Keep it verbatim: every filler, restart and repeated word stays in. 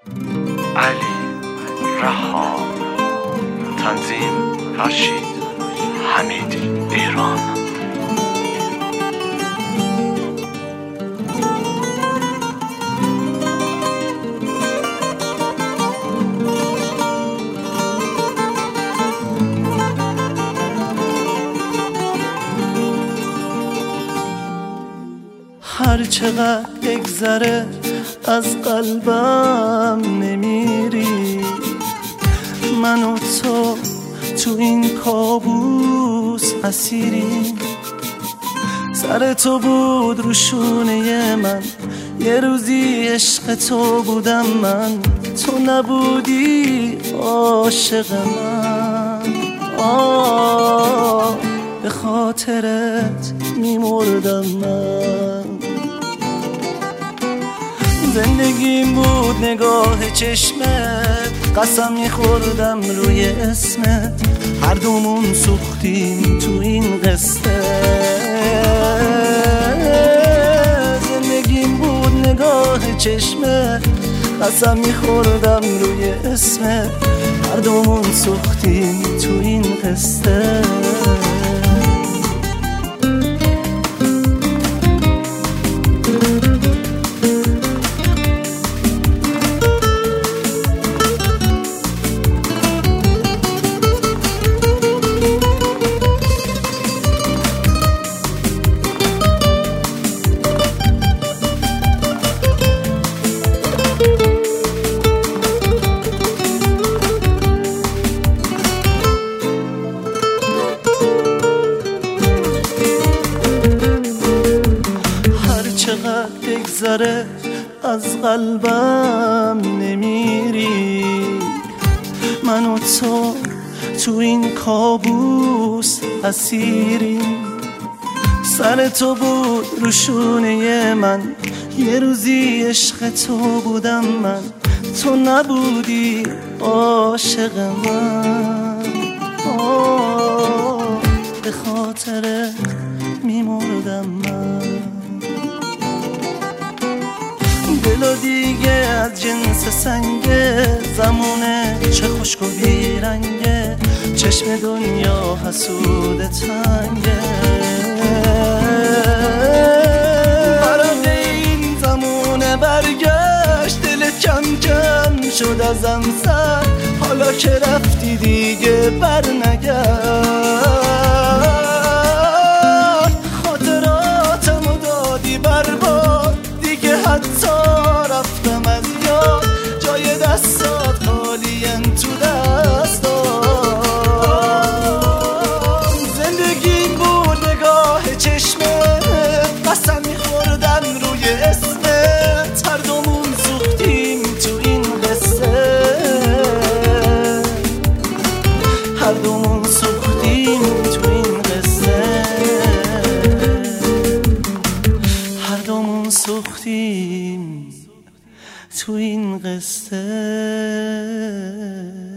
علی رها، تنظیم فرشید حمیدی، ایران. هر چقدر بگذره از قلبم نمیری، من و تو تو این کابوس اسیریم. سر تو بود رو شونه من، یه روزی عشق تو بودم من، تو نبودی عاشق من. آه به خاطرت میمردم من. زندگیم بود نگاه چشمت، قسم میخوردم روی اسمت، هر دومون سوختیم تو این قصه. زندگیم بود نگاه چشمت، قسم میخوردم روی اسمت، هر دومون سوختیم تو این قصه. چقدر بگذره از قلبم نمیری، من و تو تو این کابوس اسیریم. سر تو بود رو شونه من، یه روزی عشق تو بودم من، تو نبودی عاشق من. آه به خاطرت میمردم من. دل دیگه از جنس سنگه، زمونه چه خشک و بیرنگه، چشم دنیا حسود تنگه. برای این زمونه برگشت، دلت کم کم شد ازم سر، حالا که رفتی دیگه بر نگرد. خاطراتمو دادی برباد، دیگه حتی رفتم از یاد، جای دستات خالیم تو دستات. زندگی بود نگاه چشمت، قسم میخوردم روی اسمت، هر دومون سوختیم تو این قصه. هر دومون سوختیم تو این قصه. هر دومون سوختیم تو این قصه.